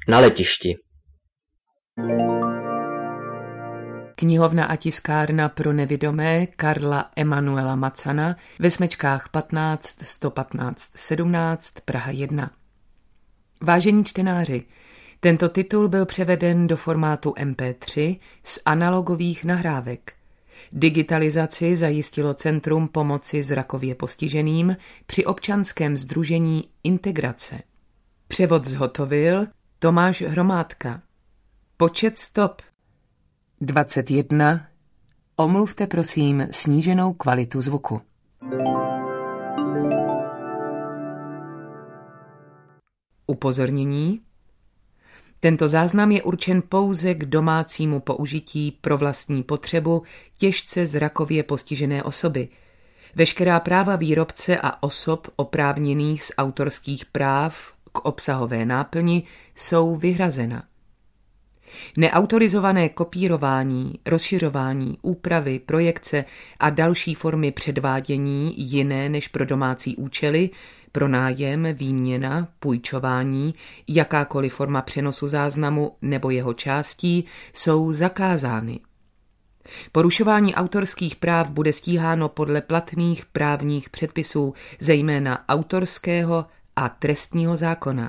Na letišti. Knihovna a tiskárna pro nevidomé Karla Emanuela Macana ve Smečkách 15 115 17 Praha 1. Vážení čtenáři, tento titul byl převeden do formátu MP3 z analogových nahrávek. Digitalizaci zajistilo Centrum pomoci zrakově postiženým při občanském sdružení Integrace. Převod zhotovil Tomáš Hromádka. Počet stop 21. Omluvte prosím sníženou kvalitu zvuku. Upozornění. Tento záznam je určen pouze k domácímu použití pro vlastní potřebu těžce zrakově postižené osoby. Veškerá práva výrobce a osob oprávněných z autorských práv k obsahové náplni jsou vyhrazena. Neautorizované kopírování, rozšiřování, úpravy, projekce a další formy předvádění jiné než pro domácí účely, pronájem, výměna, půjčování, jakákoliv forma přenosu záznamu nebo jeho částí jsou zakázány. Porušování autorských práv bude stíháno podle platných právních předpisů, zejména autorského a trestního zákona.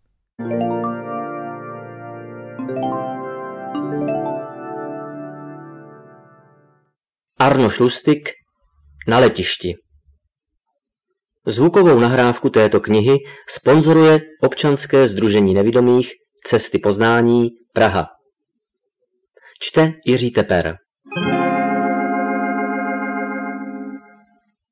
Arnoš Lustig. Na letišti. Zvukovou nahrávku této knihy sponzoruje Občanské sdružení nevidomých Cesty poznání Praha. Čte Jiří Teper.